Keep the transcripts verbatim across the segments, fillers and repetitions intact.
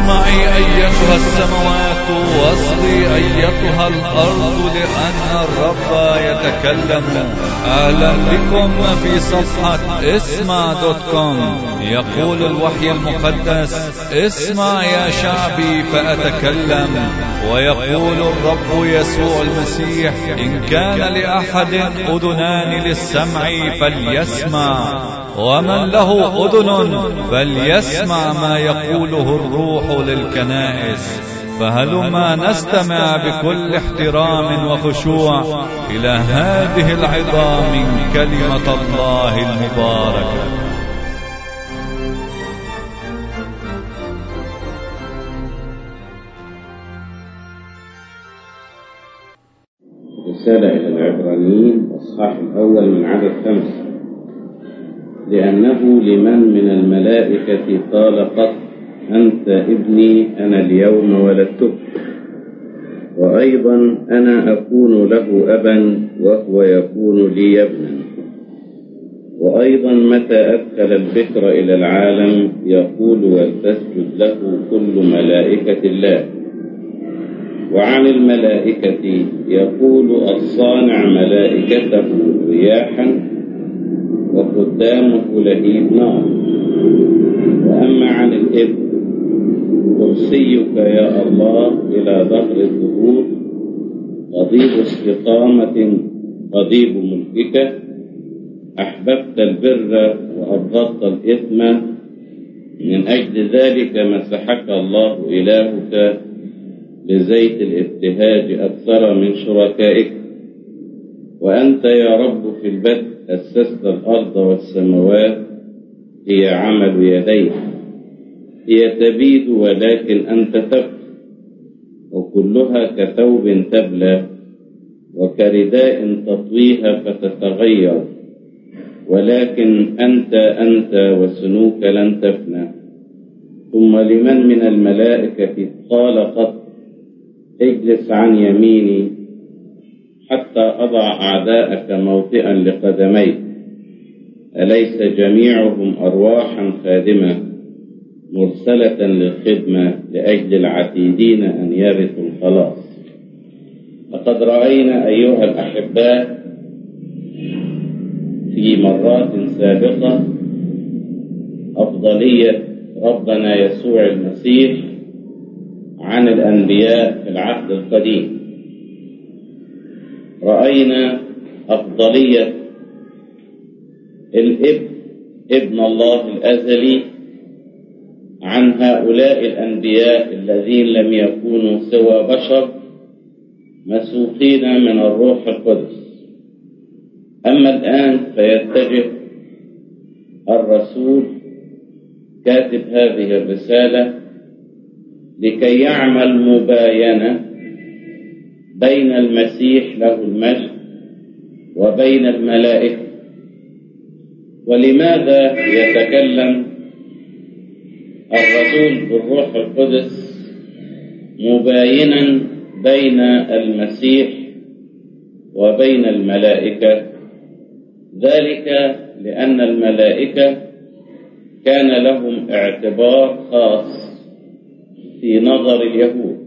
اسمعي أيتها السماوات واصغي أيتها الأرض لأن الرب يتكلم. أهلا بكم في صفحة اسمع دوت كوم. يقول الوحي المقدس: اسمع يا شعبي فأتكلم. ويقول الرب يسوع المسيح: إن كان لأحد أذنان للسمع فليسمع، ومن له أذن فليسمع ما يقوله الروح للكنائس. فهلما نستمع بكل احترام وخشوع إلى هذه العظام من كلمة الله المباركة. رسالة إلى العبرانيين الإصحاح الأول من عدد خمسة: لأنه لمن من الملائكة قال قط: أنت ابني أنا اليوم ولدتك، وأيضا أنا أكون له أبا وهو يكون لي ابنا. وأيضا متى أدخل البكر إلى العالم يقول ولتسجد له كل ملائكة الله. وعن الملائكة يقول: الصانع ملائكته رياحا وخدامه لهيب نار. وأما عن الابن: كرسيك يا الله إلى ظهر الدهور، قضيب استقامة قضيب ملكك. أحببت البر وأبغضت الإثم، من أجل ذلك مسحك الله إلهك بزيت الابتهاج أكثر من شركائك. وأنت يا رب في البدء أسست الأرض والسماوات، هي عمل يديك. هي تبيد ولكن أنت تبقى، وكلها كثوب تبلى، وكرداء تطويها فتتغير. ولكن أنت أنت وسنوك لن تفنى. ثم لمن من الملائكة قال قط: اجلس عن يميني حتى أضع أعداءك موطئا لقدميك. أليس جميعهم أرواحا خادمة مرسلة للخدمة لأجل العتيدين أن يرثوا الخلاص؟ لقد رأينا أيها الأحباء في مرات سابقة أفضلية ربنا يسوع المسيح عن الأنبياء في العهد القديم. رأينا أفضلية الابن ابن الله الأزلي عن هؤلاء الأنبياء الذين لم يكونوا سوى بشر مسوقين من الروح القدس. أما الآن فيتجه الرسول كاتب هذه الرسالة لكي يعمل مباينة بين المسيح له المجد وبين الملائكة. ولماذا يتكلم الرسول بالروح القدس مباينا بين المسيح وبين الملائكة؟ ذلك لأن الملائكة كان لهم اعتبار خاص في نظر اليهود.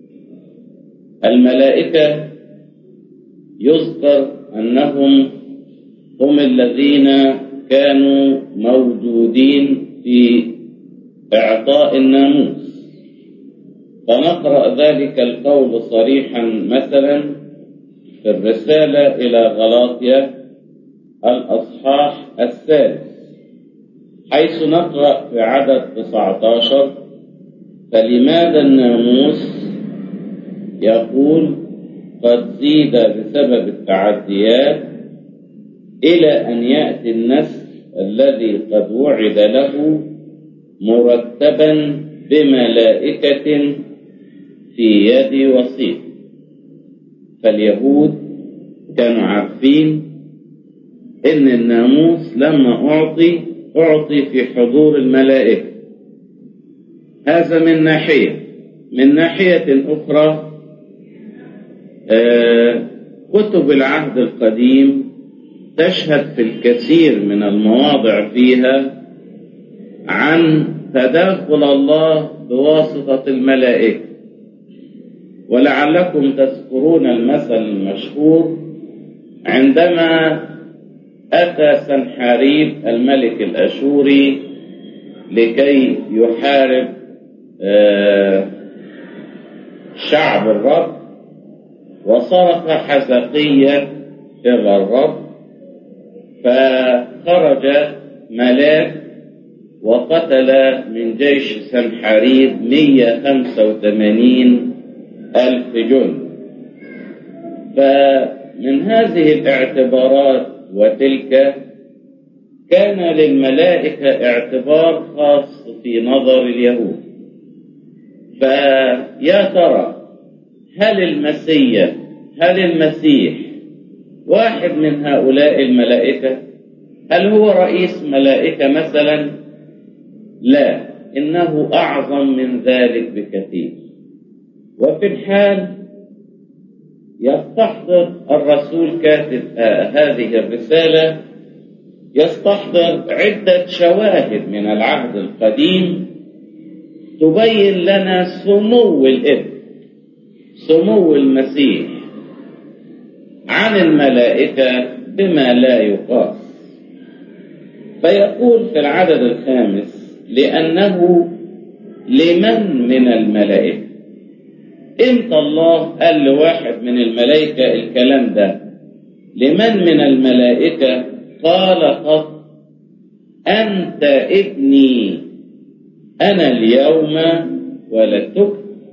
الملائكة يذكر أنهم هم الذين كانوا موجودين في إعطاء الناموس. فنقرأ ذلك القول صريحا مثلا في الرسالة إلى غلاطيا الأصحاح الثالث، حيث نقرأ في عدد تسعة عشر: فلماذا الناموس يقول قد زيد بسبب التعديات إلى أن يأتي النسل الذي قد وعد له مرتبا بملائكة في يد وسيط. فاليهود كانوا عارفين إن الناموس لما أعطي أعطي في حضور الملائكة. هذا من ناحية. من ناحية أخرى آه كتب العهد القديم تشهد في الكثير من المواضع فيها عن تداخل الله بواسطة الملائكة. ولعلكم تذكرون المثل المشهور عندما أتى سنحاريب الملك الأشوري لكي يحارب شعب الرب، وصرخ حزقية إلى الرب، فخرج ملاك وقتل من جيش سنحاريب مئة وخمسة وثمانين ألف جند. فمن هذه الاعتبارات وتلك كان للملائكة اعتبار خاص في نظر اليهود. فيا ترى هل المسيح هل المسيح واحد من هؤلاء الملائكة؟ هل هو رئيس ملائكة مثلا؟ لا، إنه أعظم من ذلك بكثير. وفي الحال يستحضر الرسول كاتب آه هذه الرسالة يستحضر عدة شواهد من العهد القديم تبين لنا سمو الابن، سمو المسيح عن الملائكة بما لا يقاس. فيقول في العدد الخامس: لأنه لمن من الملائكة. امتى الله قال لواحد من الملائكة الكلام ده؟ لمن من الملائكة قال قط أنت ابني أنا اليوم ولدتك.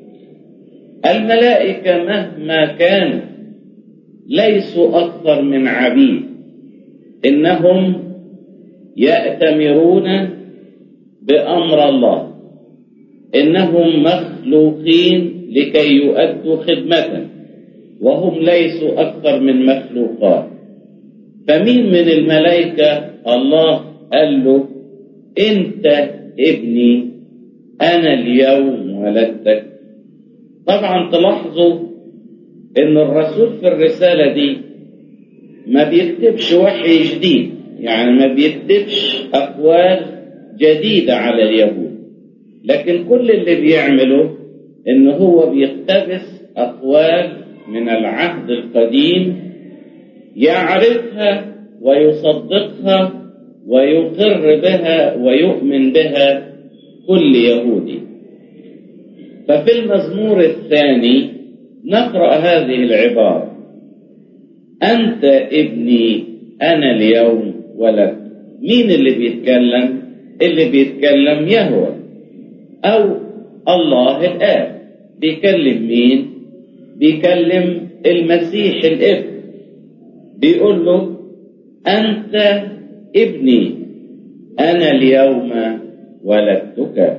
الملائكة مهما كانوا ليسوا أكثر من عبيد، إنهم يأتمرون بأمر الله، إنهم مخلوقين لكي يؤدوا خدمة، وهم ليسوا أكثر من مخلوقات. فمين من الملائكة الله قال له أنت ابني أنا اليوم ولدتك؟ طبعا تلاحظوا إن الرسول في الرسالة دي ما بيكتبش وحي جديد، يعني ما بيكتبش أقوال جديدة على اليهود، لكن كل اللي بيعمله إن هو بيقتبس أقوال من العهد القديم يعرفها ويصدقها ويقر بها ويؤمن بها كل يهودي. ففي المزمور الثاني نقرأ هذه العبارة: أنت ابني أنا اليوم ولدت. مين اللي بيتكلم؟ اللي بيتكلم يهوه أو الله الآب. بيكلم مين؟ بيكلم المسيح الابن، بيقول له أنت ابني أنا اليوم ولدتك.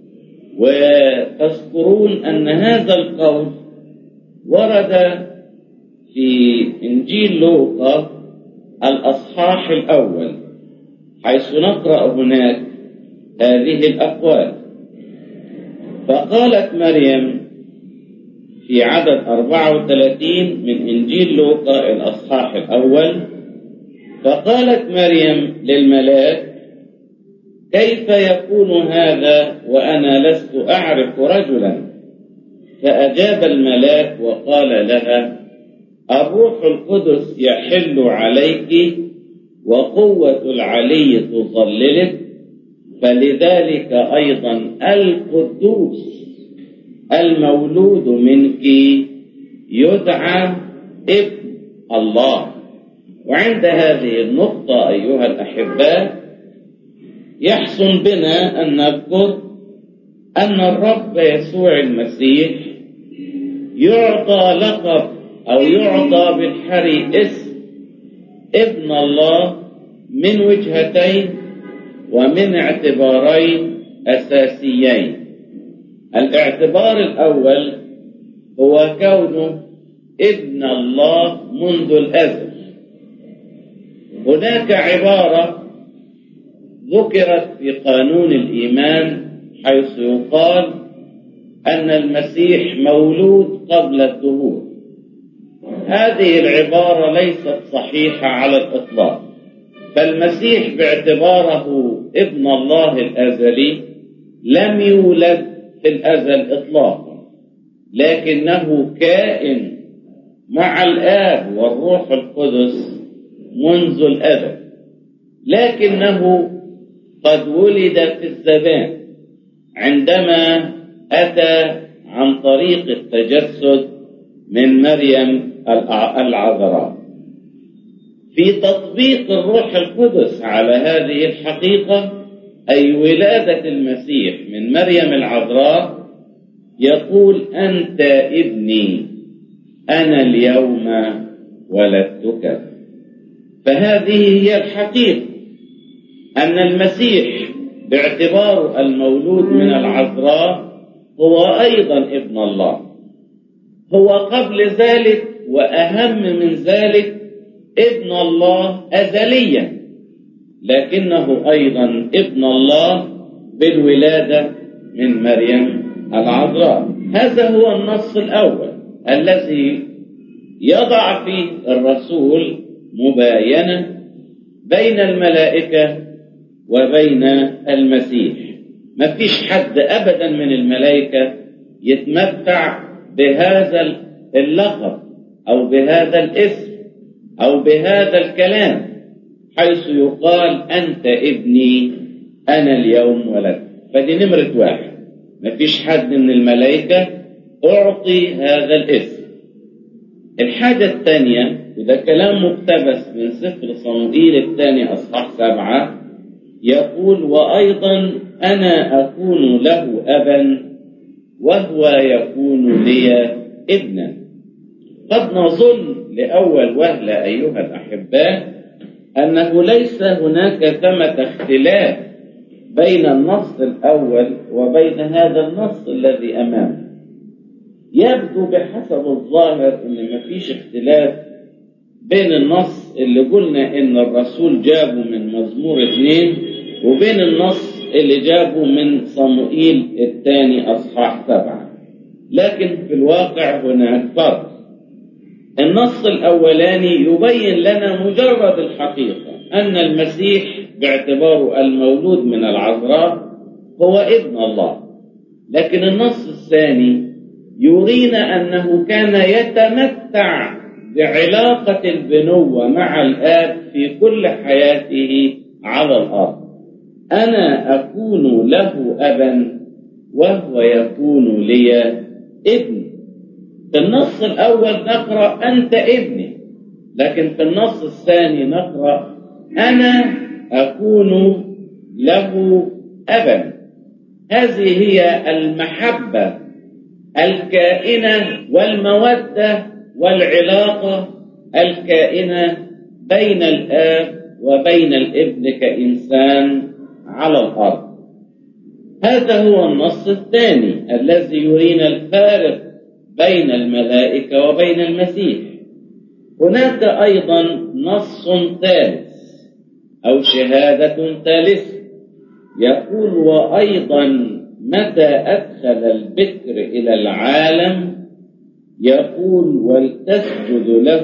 وتذكرون أن هذا القول ورد في إنجيل لوقا الأصحاح الأول، حيث نقرأ هناك هذه الأقوال: فقالت مريم في عدد أربعة وثلاثين من إنجيل لوقا الأصحاح الأول: فقالت مريم للملاك كيف يكون هذا وأنا لست أعرف رجلا؟ فأجاب الملاك وقال لها الروح القدس يحل عليك وقوة العلي تظللك، فلذلك أيضا القدوس المولود منك يدعى ابن الله. وعند هذه النقطة أيها الأحباء يحسن بنا أن نذكر أن الرب يسوع المسيح يعطى لقب أو يعطى بالحري اسم ابن الله من وجهتين ومن اعتبارين أساسيين. الاعتبار الأول هو كونه ابن الله منذ الأزل. هناك عبارة ذكرت في قانون الإيمان حيث يقال أن المسيح مولود قبل الدهور. هذه العبارة ليست صحيحة على الإطلاق، فالمسيح باعتباره ابن الله الأزلي لم يولد في الأزل إطلاقا، لكنه كائن مع الآب والروح القدس منذ الأزل، لكنه قد ولد في الزمان عندما أتى عن طريق التجسد من مريم العذراء. في تطبيق الروح القدس على هذه الحقيقة، أي ولادة المسيح من مريم العذراء، يقول: أنت ابني أنا اليوم ولدتك. فهذه هي الحقيقة، أن المسيح باعتباره المولود من العذراء هو أيضا ابن الله. هو قبل ذلك وأهم من ذلك ابن الله أزليا، لكنه أيضا ابن الله بالولادة من مريم العذراء. هذا هو النص الأول الذي يضع فيه الرسول مباينة بين الملائكة وبين المسيح. ما فيش حد أبدا من الملائكة يتمتع بهذا اللقب أو بهذا الاسم أو بهذا الكلام، حيث يقال: أنت ابني أنا اليوم ولدت. فدي نمرة واحد، ما فيش حد من الملائكة أعطي هذا الاسم. الحاجة الثانية، وده كلام مقتبس من سفر صموئيل الثاني أصحاح سبعة، يقول: وأيضا أنا أكون له أبا وهو يكون لي ابنا. قد نظن لأول وهلة أيها الأحباء أنه ليس هناك ثمة اختلاف بين النص الأول وبين هذا النص الذي أمامه. يبدو بحسب الظاهر أن مفيش اختلاف بين النص اللي قلنا إن الرسول جابه من مزمور اثنين وبين النص اللي جابه من صموئيل الثاني أصحاح سبعة، لكن في الواقع هناك فرق. النص الأولاني يبين لنا مجرد الحقيقة أن المسيح باعتباره المولود من العذراء هو ابن الله، لكن النص الثاني يرينا أنه كان يتمتع بعلاقة البنوة مع الآب في كل حياته على الأرض. أنا أكون له أبا وهو يكون لي ابن. في النص الأول نقرأ أنت ابني، لكن في النص الثاني نقرأ أنا أكون له أبا. هذه هي المحبة الكائنة والمودة والعلاقة الكائنة بين الآب وبين الابن كإنسان على الأرض. هذا هو النص الثاني الذي يرينا الفارق بين الملائكة وبين المسيح. هناك أيضا نص ثالث أو شهادة ثالثة، يقول: وأيضا متى أدخل البكر إلى العالم يقول: ولتسجد له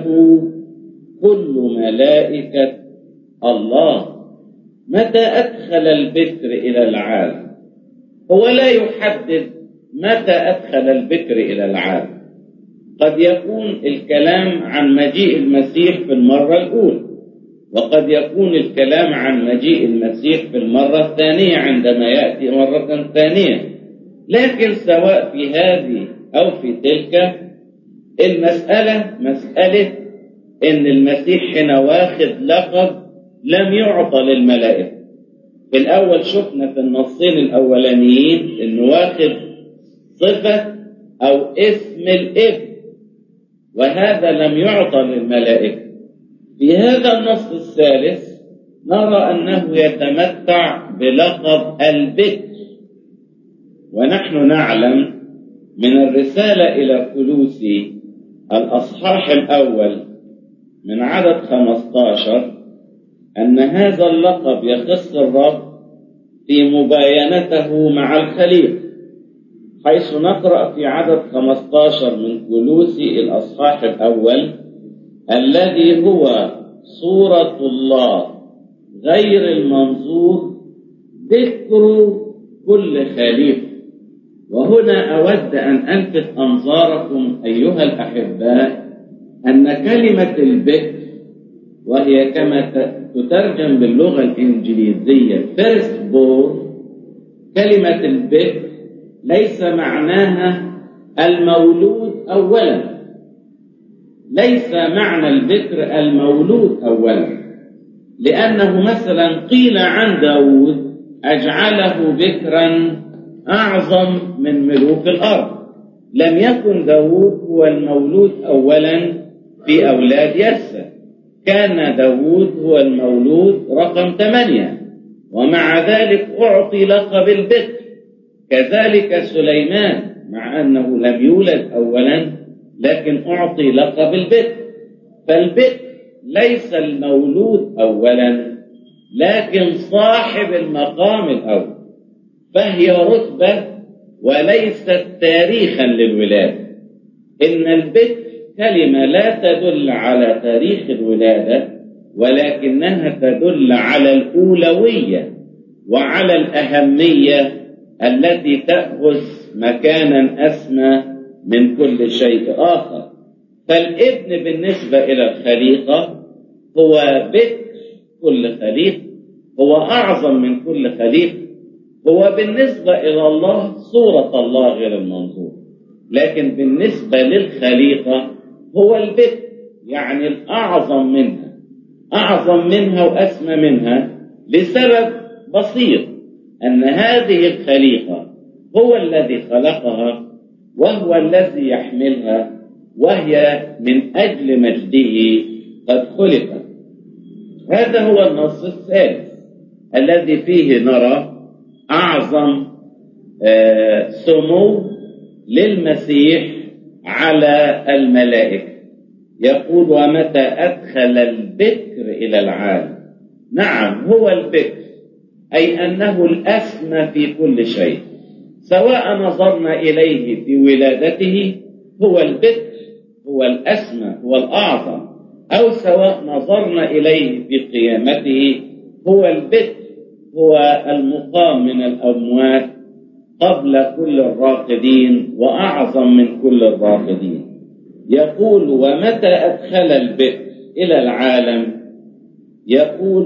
كل ملائكة الله. متى أدخل البكر إلى العالم؟ هو لا يحدد متى أدخل البكر إلى العالم. قد يكون الكلام عن مجيء المسيح في المرة الأولى، وقد يكون الكلام عن مجيء المسيح في المرة الثانية عندما يأتي مرة ثانية. لكن سواء في هذه أو في تلك المسألة مسألة إن المسيح هنا واخد لقب لم يعطى للملائكة. في الأول شفنا في النصين الأولانيين إنه واخد صفة أو اسم الابن، وهذا لم يعطى للملائكة. في هذا النص الثالث نرى أنه يتمتع بلقب البكر، ونحن نعلم من الرسالة إلى كولوسي الأصحاح الأول من عدد خمسة عشر أن هذا اللقب يخص الرب في مباينته مع الخليقة، حيث نقرأ في عدد خمسة عشر من كولوسي الأصحاح الأول: الذي هو صورة الله غير المنظور، ذكر كل خليقة. وهنا أود أن ألفت أنظاركم أيها الأحباء أن كلمة البكر، وهي كما تترجم باللغة الإنجليزية first born، كلمة البكر ليس معناها المولود أولا، ليس معنى البكر المولود أولا، لأنه مثلا قيل عن داود أجعله بكرا أعظم من ملوك الأرض. لم يكن داود هو المولود أولا في أولاد يسى، كان داود هو المولود رقم ثمانية، ومع ذلك أعطي لقب البكر. كذلك سليمان مع أنه لم يولد أولا لكن أعطي لقب البكر. فالبكر ليس المولود أولا لكن صاحب المقام الأول، فهي رتبة وليست تاريخا للولادة. إن البكر كلمة لا تدل على تاريخ الولادة، ولكنها تدل على الأولوية وعلى الأهمية التي تأخذ مكانا أسمى من كل شيء آخر. فالابن بالنسبة إلى الخليقة هو بكر كل خليقة، هو أعظم من كل خليقة. هو بالنسبة إلى الله صورة الله غير المنظور، لكن بالنسبة للخليقة هو البكر، يعني الأعظم منها، أعظم منها وأسمى منها لسبب بسيط، أن هذه الخليقة هو الذي خلقها وهو الذي يحملها، وهي من أجل مجده قد خلقت. هذا هو النص الثالث الذي فيه نرى أعظم آه سمو للمسيح على الملائكة. يقول ومتى أدخل البكر إلى العالم. نعم، هو البكر، أي أنه الأسمى في كل شيء. سواء نظرنا إليه في ولادته هو البكر، هو الأسمى، هو الأعظم، أو سواء نظرنا إليه في قيامته هو البكر، هو المقام من الأموات قبل كل الراقدين وأعظم من كل الراقدين. يقول ومتى أدخل البكر إلى العالم، يقول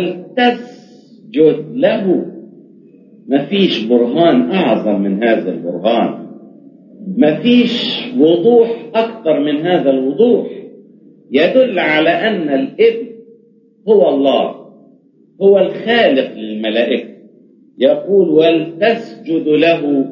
ولتسجد له. مفيش برهان أعظم من هذا البرهان، مفيش وضوح أكثر من هذا الوضوح. يدل على أن الابن هو الله، هو الخالق للملائكة. يقول ولتسجد له،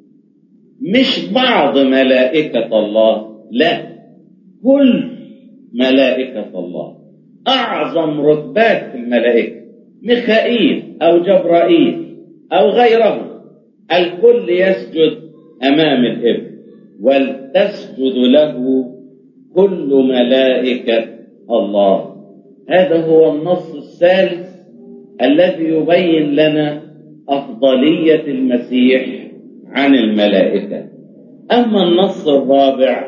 مش بعض ملائكة الله، لا، كل ملائكة الله. أعظم رتبات الملائكة ميخائيل أو جبرائيل أو غيره، الكل يسجد أمام الابن. ولتسجد له كل ملائكة الله. هذا هو النص الثالث الذي يبين لنا أفضلية المسيح عن الملائكة. أما النص الرابع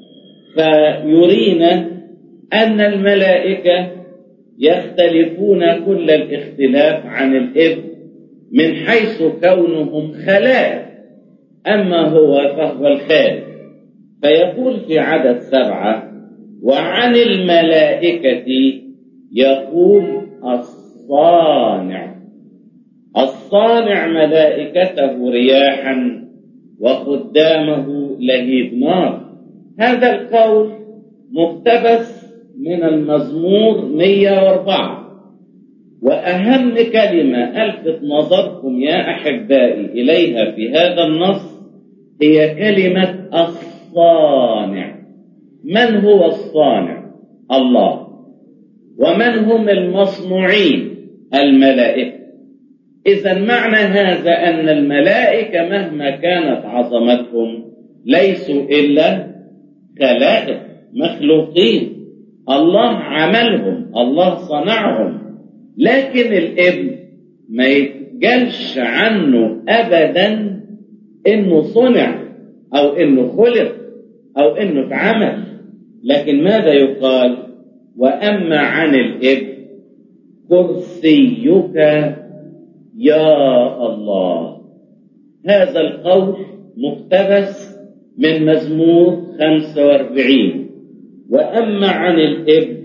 فيرينا أن الملائكة يختلفون كل الاختلاف عن الابن من حيث كونهم خلائق، أما هو فهو الخالق. فيقول في عدد سبعة وعن الملائكة يقول الصانع. الصانع ملائكته رياحا وخدامه لهيب نار. هذا القول مقتبس من المزمور مئة وأربعة. وأهم كلمة ألفت نظركم يا أحبائي إليها في هذا النص هي كلمة الصانع. من هو الصانع؟ الله. ومن هم المصنوعين؟ الملائكة. إذا معنى هذا أن الملائكة مهما كانت عظمتهم ليسوا إلا خلائق مخلوقين، الله عملهم، الله صنعهم. لكن الابن ما يتقالش عنه أبدا إنه صنع أو إنه خلق أو إنه اتعمل، لكن ماذا يقال؟ وأما عن الابن كرسيك يا الله. هذا القول مقتبس من مزمور خمسة وأربعين. وأما عن الابن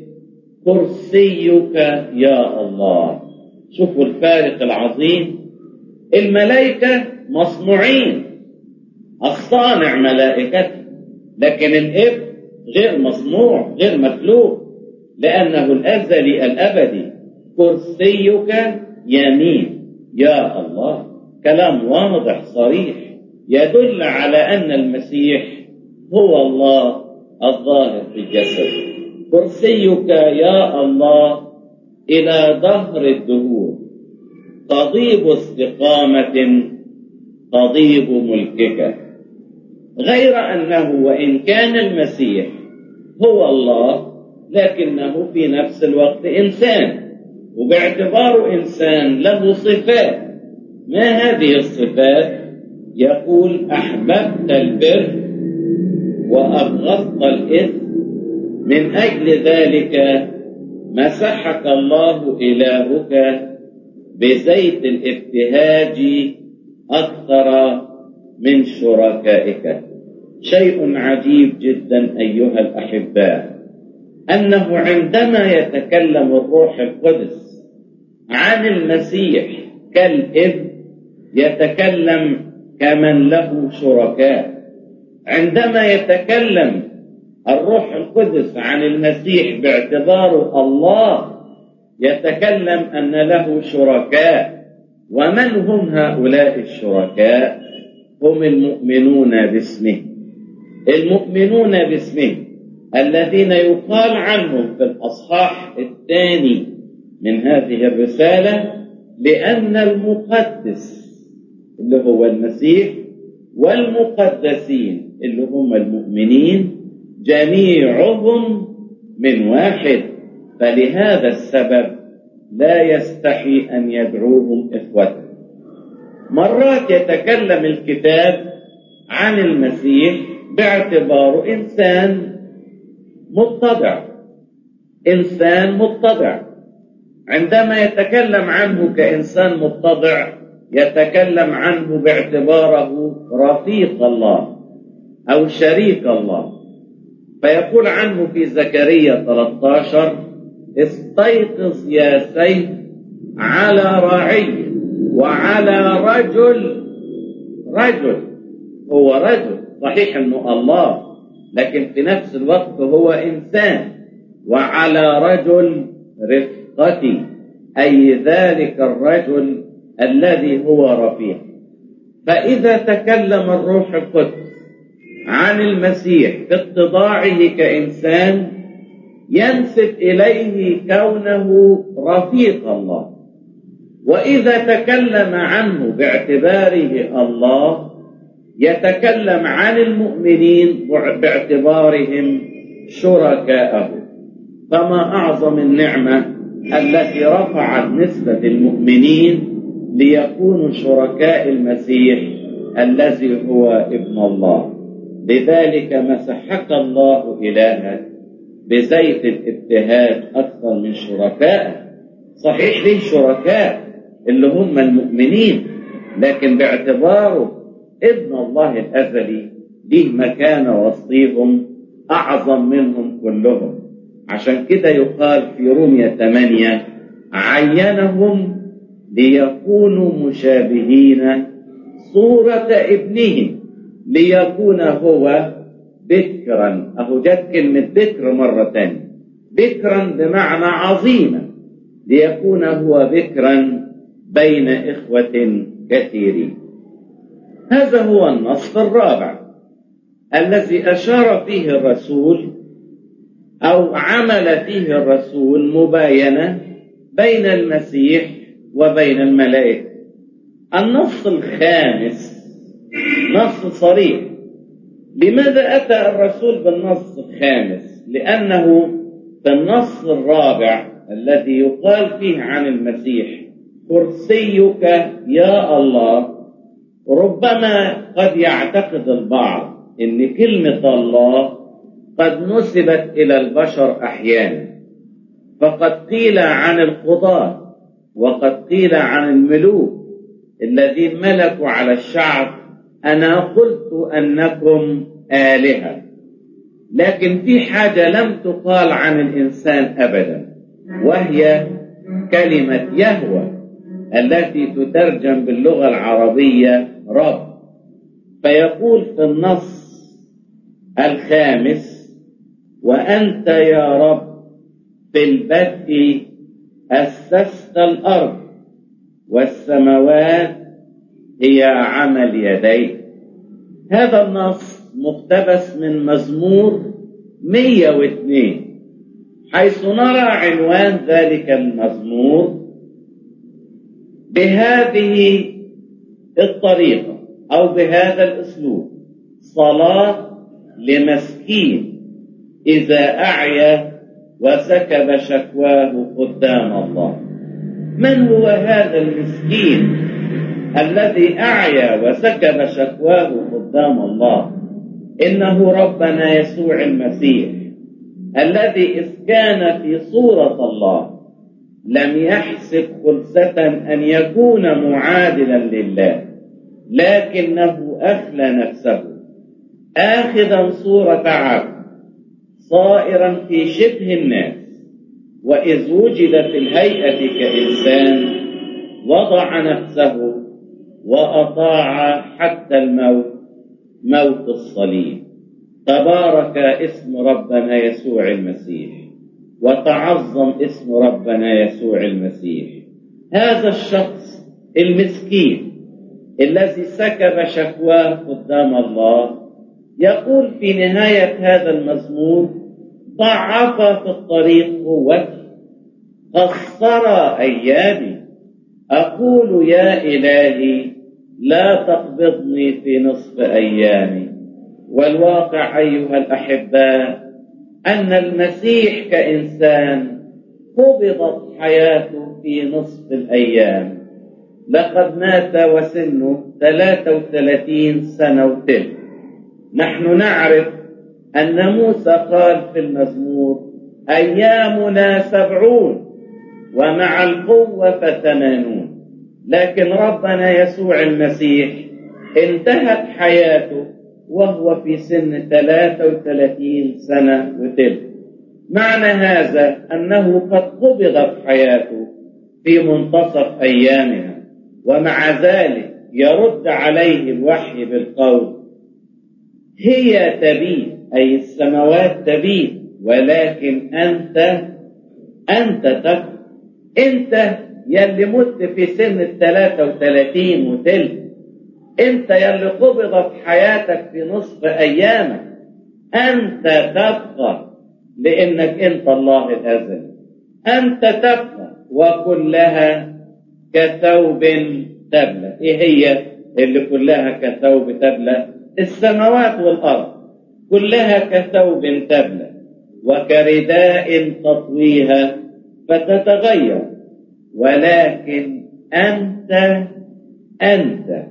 كرسيك يا الله. شوفوا الفارق العظيم. الملائكة مصنوعين، الصانع ملائكته، لكن الابن غير مصنوع، غير مخلوق، لأنه الأزلي الأبدي. كرسيك يمين يا الله. كلام واضح صريح يدل على أن المسيح هو الله الظاهر في الجسد. كرسيك يا الله إلى ظهر الدهور، قضيب استقامة قضيب ملكك. غير أنه وإن كان المسيح هو الله لكنه في نفس الوقت إنسان، وباعتباره إنسان له صفات. ما هذه الصفات؟ يقول أحببت البر وأبغضت الإثم، من أجل ذلك مسحك الله إلهك بزيت الابتهاج أكثر من شركائك. شيء عجيب جدا أيها الأحباء، أنه عندما يتكلم الروح القدس عن المسيح كالابن يتكلم كمن له شركاء. عندما يتكلم الروح القدس عن المسيح باعتباره الله يتكلم أن له شركاء. ومن هم هؤلاء الشركاء؟ هم المؤمنون باسمه. المؤمنون باسمه الذين يقال عنهم في الأصحاح الثاني من هذه الرسالة لأن المقدس اللي هو المسيح والمقدسين اللي هم المؤمنين جميعهم من واحد، فلهذا السبب لا يستحي أن يدعوهم إخوته. مرات يتكلم الكتاب عن المسيح باعتباره إنسان متضع، إنسان متضع. عندما يتكلم عنه كإنسان متضع يتكلم عنه باعتباره رفيق الله أو شريك الله. فيقول عنه في زكريا ثلاثة عشر: استيقظ يا سيف على رعي وعلى رجل. رجل هو رجل صحيح أنه الله، لكن في نفس الوقت هو إنسان. وعلى رجل رفقتي، أي ذلك الرجل الذي هو رفيق. فإذا تكلم الروح القدس عن المسيح في اتضاعه كإنسان ينسب إليه كونه رفيق الله، وإذا تكلم عنه باعتباره الله يتكلم عن المؤمنين باعتبارهم شركاءه. فما أعظم النعمة التي رفعت نسبة المؤمنين ليكونوا شركاء المسيح الذي هو ابن الله. لذلك مسحك الله إلهك بزيت الابتهاج أكثر من شركائه. صحيح ليه شركاء اللي هم المؤمنين، لكن باعتباره ابن الله الأزلي ليه مكانة وسطيهم أعظم منهم كلهم. عشان كده يقال في رومية ثمانية: عينهم ليكونوا مشابهين صورة ابنه ليكون هو بكرا. أهو جت كلمة بكر مرة ثانية، بكرا بمعنى عظيما، ليكون هو بكرا بين إخوة كثيرين. هذا هو النص الرابع الذي أشار فيه الرسول أو عمل فيه الرسول مباينة بين المسيح وبين الملائكة. النص الخامس نص صريح. لماذا أتى الرسول بالنص الخامس؟ لأنه في النص الرابع الذي يقال فيه عن المسيح كرسيك يا الله، ربما قد يعتقد البعض أن كلمة الله قد نسبت إلى البشر أحيانا، فقد قيل عن القضاة وقد قيل عن الملوك الذين ملكوا على الشعب أنا قلت أنكم آلهة. لكن في حاجة لم تقال عن الإنسان أبدا، وهي كلمة يهوه التي تترجم باللغة العربية رب. فيقول في النص الخامس: وأنت يا رب في البدء أسست الأرض والسماوات هي عمل يديك. هذا النص مقتبس من مزمور مئة واثنين، حيث نرى عنوان ذلك المزمور بهذه الطريقة أو بهذا الأسلوب: صلاة لمسكين إذا أعيا وسكب شكواه قدام الله. من هو هذا المسكين الذي أعيا وسكب شكواه قدام الله؟ إنه ربنا يسوع المسيح، الذي إذ كان في صورة الله لم يحسب خلسة أن يكون معادلا لله، لكنه أخلى نفسه آخذا صورة عبد صائرا في شبه الناس، وإذ وجد في الهيئة كإنسان وضع نفسه وأطاع حتى الموت، موت الصليب. تبارك اسم ربنا يسوع المسيح، وتعظم اسم ربنا يسوع المسيح. هذا الشخص المسكين الذي سكب شكواه قدام الله يقول في نهاية هذا المزمور: ضعف في الطريق قوتي، قصر أيامي، أقول يا إلهي لا تقبضني في نصف أيامي. والواقع أيها الأحباء أن المسيح كإنسان قبضت حياته في نصف الأيام، لقد مات وسنه ثلاثة وثلاثين سنة وتلت. نحن نعرف أن موسى قال في المزمور: أيامنا سبعون ومع القوة فثمانون. لكن ربنا يسوع المسيح انتهت حياته وهو في سن ثلاثة وثلاثين سنة وتلت. معنى هذا أنه قد قبضت حياته في منتصف أيامها، ومع ذلك يرد عليه الوحي بالقول: هي تبيد، أي السماوات تبيد، ولكن أنت أنت تبقى. أنت يلي مت في سن الثلاثة وثلاثين وتلت، أنت يلي قبضت حياتك في نصف أيامك، أنت تبقى لأنك أنت الله الأزلي. أنت تبقى وكلها كثوب تبلى. إيه هي اللي كلها كثوب تبلى؟ السماوات والأرض كلها كثوب تبلى، وكرداء تطويها فتتغير، ولكن أنت أنت.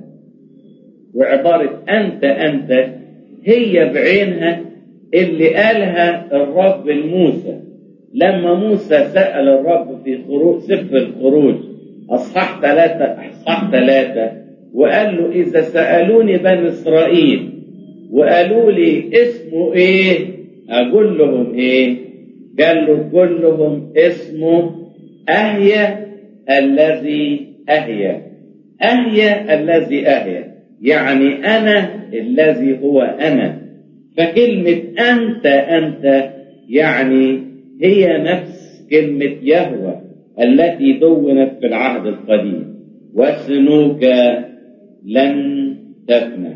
وعبارة أنت أنت هي بعينها اللي قالها الرب لموسى لما موسى سأل الرب في خروج سفر الخروج أصحاح ثلاثة أصحاح ثلاثة وقال له: إذا سألوني بني إسرائيل وقالوا لي اسمه إيه أقول لهم إيه؟ قال له: قل لهم اسمه أهيا الذي أهيا. أهيا الذي أهيا يعني أنا الذي هو أنا. فكلمة أنت أنت يعني هي نفس كلمة يهوه التي دونت في العهد القديم: وسنوك لن تفنى.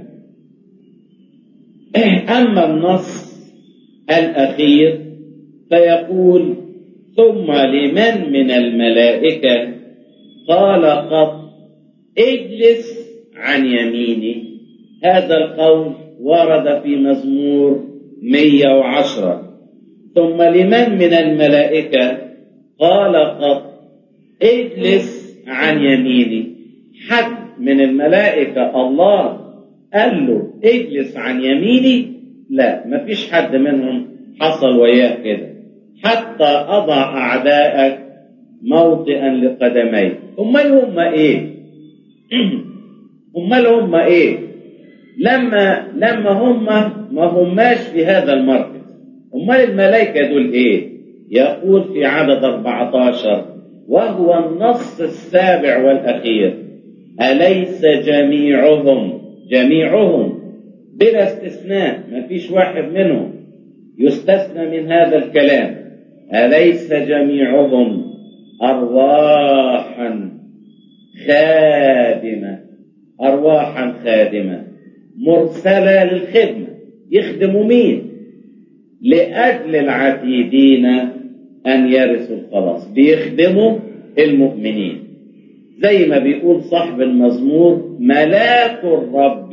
أما النص الأخير فيقول: ثم لمن من الملائكة قال قط اجلس عن يميني. هذا القول ورد في مزمور مئة وعشرة. ثم لمن من الملائكة قال قط اجلس عن يميني. حد من الملائكة الله قال له اجلس عن يميني؟ لا، ما فيش حد منهم حصل وياه كده. حتى أضع أعدائك موطئا لقدميك. أمال هم إيه؟ امال هم ايه؟ لما لما هم ما هماش في هذا المركز، امال الملائكه دول ايه؟ يقول في عدد أربعة عشر: وهو النص السابع والاخير: اليس جميعهم جميعهم بلا استثناء، ما فيش واحد منهم يستثنى من هذا الكلام، اليس جميعهم ارواحا خادمه ارواحا خادمه مرسله للخدمه. يخدموا مين؟ لاجل العتيدين ان يرثوا الخلاص، بيخدموا المؤمنين. زي ما بيقول صاحب المزمور: ملاك الرب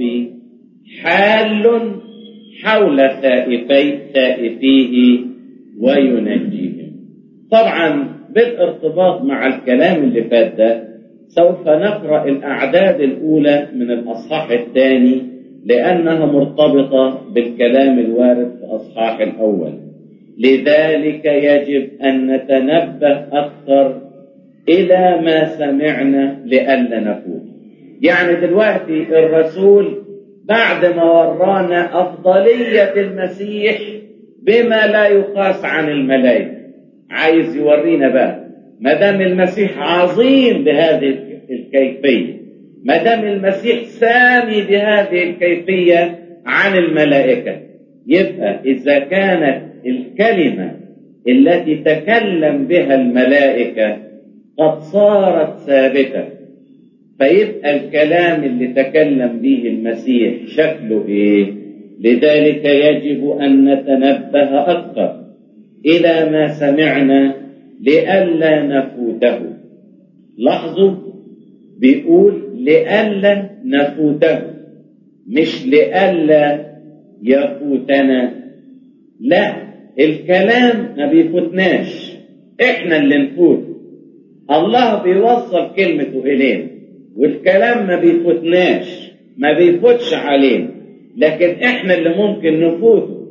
حال حول خائفي خائفيه وينجيهم. طبعا بالارتباط مع الكلام اللي فات ده سوف نقرأ الأعداد الأولى من الأصحاح الثاني، لأنها مرتبطة بالكلام الوارد في الأصحاح الأول. لذلك يجب أن نتنبه أكثر إلى ما سمعنا لئلا نفوت. يعني دلوقتي الرسول بعد ما ورانا أفضلية المسيح بما لا يقاس عن الملائكة، عايز يورينا بقى ما دام المسيح عظيم بهذه الكيفية، ما دام المسيح سامي بهذه الكيفية عن الملائكة، يبقى إذا كانت الكلمة التي تكلم بها الملائكة قد صارت ثابتة، فيبقى الكلام اللي تكلم به المسيح شكله ايه؟ لذلك يجب ان نتنبه اكثر الى ما سمعنا لئلا نفوته. لاحظوا بيقول لئلا نفوته، مش لئلا يفوتنا. لا، الكلام ما بيفوتناش، احنا اللي نفوت. الله بيوصل كلمته الينا، والكلام ما بيفوتناش، ما بيفوتش علينا، لكن احنا اللي ممكن نفوته.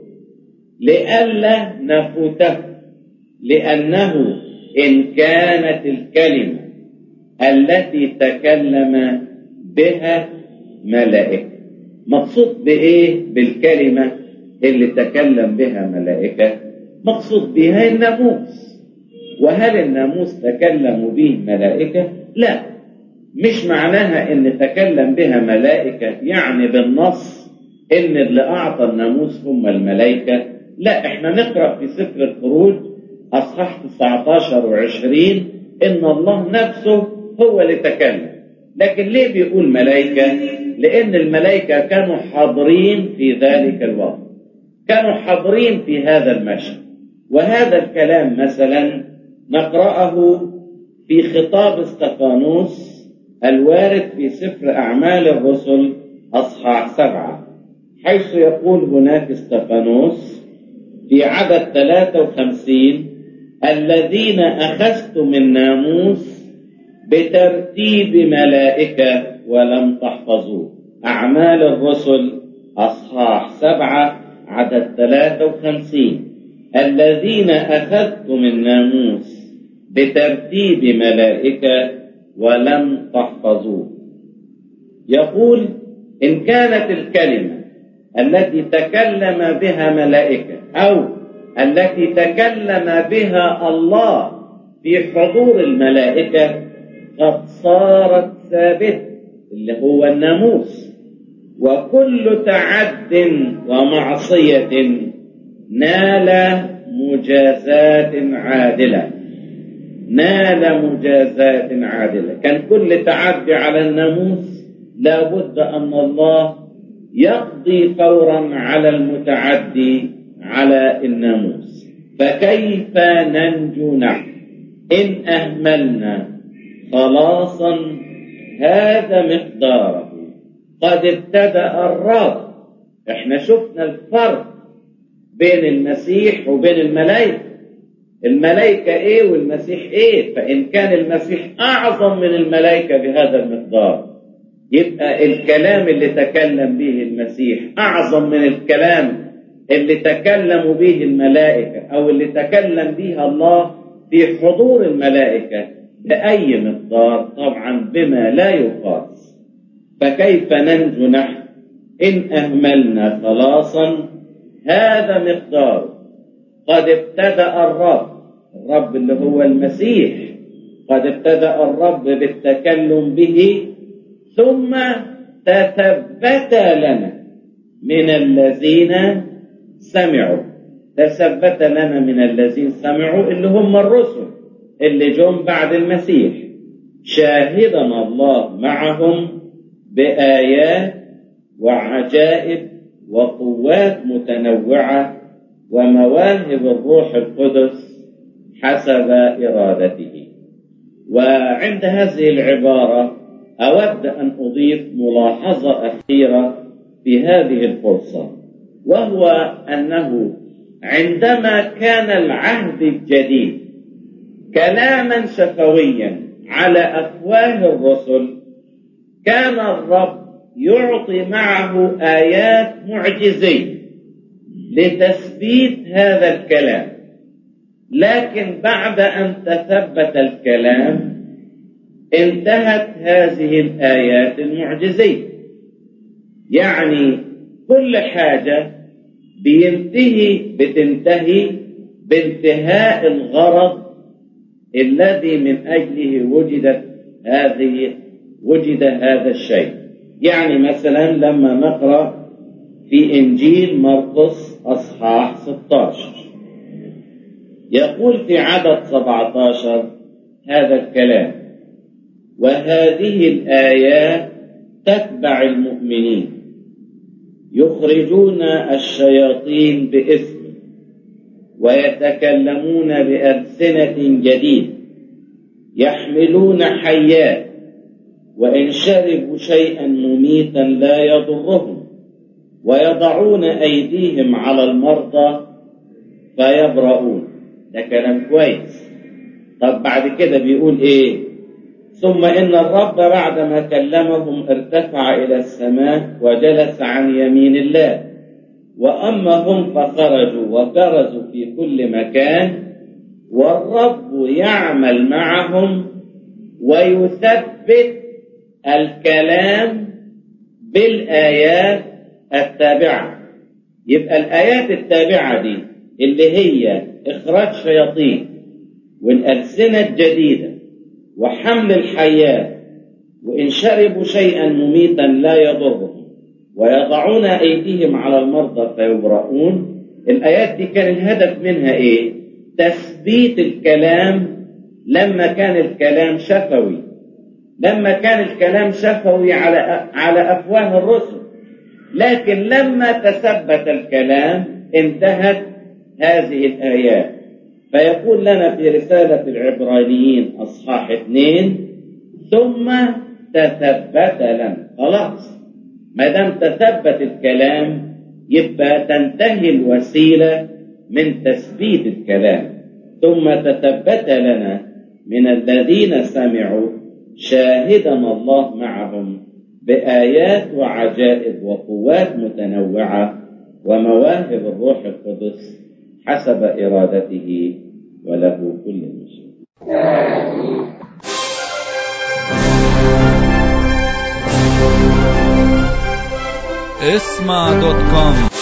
لئلا نفوته، لأنه إن كانت الكلمة التي تكلم بها ملائكة. مقصود بإيه بالكلمة اللي تكلم بها ملائكة؟ مقصود بها الناموس. وهل الناموس تكلموا به ملائكة؟ لا، مش معناها ان تكلم بها ملائكة يعني بالنص ان اللي اعطى الناموس هم الملائكة. لا، احنا نقرأ في سفر الخروج اصحاح تسعة عشر وعشرين ان الله نفسه هو اللي تكلم. لكن ليه بيقول ملائكة؟ لان الملائكة كانوا حاضرين في ذلك الوقت، كانوا حاضرين في هذا المشهد. وهذا الكلام مثلا نقرأه في خطاب استفانوس الوارد في سفر أعمال الرسل أصحاح سبعة، حيث يقول هناك استفانوس في عدد ثلاثة وخمسين: الذين أخذتم الناموس بترتيب ملائكة ولم تحفظوه. أعمال الرسل أصحاح سبعة عدد ثلاثة وخمسين: الذين أخذتم الناموس بترتيب ملائكة ولم تحفظوه. يقول إن كانت الكلمة التي تكلم بها ملائكة أو التي تكلم بها الله في حضور الملائكة قد صارت ثابتة، اللي هو الناموس، وكل تعد ومعصية نال مجازات عادلة. نال مجازات عادلة. كان كل تعدي على الناموس لابد أن الله يقضي فورا على المتعدي على الناموس. فكيف ننجو نحن إن أهملنا خلاصا هذا مقداره قد ابتدأ الرب؟ احنا شفنا الفرق بين المسيح وبين الملائكة. الملائكة ايه والمسيح ايه؟ فإن كان المسيح أعظم من الملائكة بهذا المقدار، يبقى الكلام اللي تكلم به المسيح أعظم من الكلام اللي تكلموا به الملائكة أو اللي تكلم به الله في حضور الملائكة بأي مقدار؟ طبعا بما لا يقاس. فكيف ننجو نحن إن أهملنا خلاصا هذا مقدار قد ابتدأ الرب الرب اللي هو المسيح قد ابتدأ الرب بالتكلم به ثم تثبت لنا من الذين سمعوا تثبت لنا من الذين سمعوا اللي هم الرسل اللي جم بعد المسيح شاهدنا الله معهم بآيات وعجائب وقوات متنوعة ومواهب الروح القدس حسب إرادته. وعند هذه العبارة أود أن أضيف ملاحظة أخيرة في هذه الفرصة، وهو أنه عندما كان العهد الجديد كلاما شفويا على أفواه الرسل كان الرب يعطي معه آيات معجزية لتثبيت هذا الكلام، لكن بعد أن تثبت الكلام انتهت هذه الآيات المعجزية. يعني كل حاجة بينتهي بتنتهي بانتهاء الغرض الذي من أجله وجدت هذه وجد هذا الشيء. يعني مثلا لما نقرأ في إنجيل مرقس أصحاح ستة عشر يقول في عدد سبعة عشر هذا الكلام: وهذه الآيات تتبع المؤمنين يخرجون الشياطين باسم ويتكلمون بألسنة جديدة يحملون حيات وإن شربوا شيئا مميتا لا يضرهم ويضعون أيديهم على المرضى فيبرؤون. ده كلام كويس. طب بعد كده بيقول إيه؟ ثم إن الرب بعدما كلمهم ارتفع إلى السماء وجلس عن يمين الله، وأما هم فخرجوا وكرزوا في كل مكان والرب يعمل معهم ويثبت الكلام بالآيات التابعة. يبقى الآيات التابعة دي اللي هي إخراج شياطين والألسنة الجديدة وحمل الحيات وإن شربوا شيئا مميتا لا يضرهم ويضعون أيديهم على المرضى فيبرؤون. الآيات دي كان الهدف منها إيه؟ تثبيت الكلام. لما كان الكلام شفوي لما كان الكلام شفوي على على أفواه الرسل، لكن لما تثبت الكلام انتهت هذه الآيات. فيقول لنا في رسالة العبرانيين أصحاح اثنين: ثم تثبت لنا. خلاص، ما دام تثبت الكلام يبقى تنتهي الوسيلة من تثبيت الكلام. ثم تثبت لنا من الذين سمعوا شاهدنا الله معهم بآيات وعجائب وقوات متنوعة ومواهب الروح القدس حسب إرادته وله كل المجد. اسمع دوت كوم